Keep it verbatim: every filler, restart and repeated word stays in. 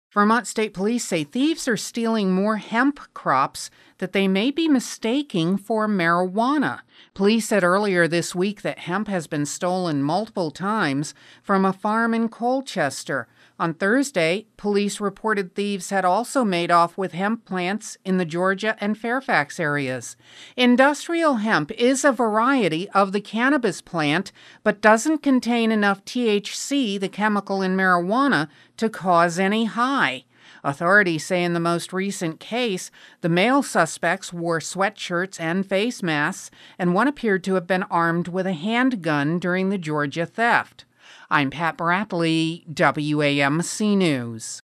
Vermont State Police say thieves are stealing more hemp crops that they may be mistaking for marijuana. Police said earlier this week that hemp has been stolen multiple times from a farm in Colchester. On Thursday, police reported thieves had also made off with hemp plants in the Georgia and Fairfax areas. Industrial hemp is a variety of the cannabis plant, but doesn't contain enough T H C, the chemical in marijuana, to cause any high. Authorities say in the most recent case, the male suspects wore sweatshirts and face masks, and one appeared to have been armed with a handgun during the Georgia theft. I'm Pat Bradley, W A M C News.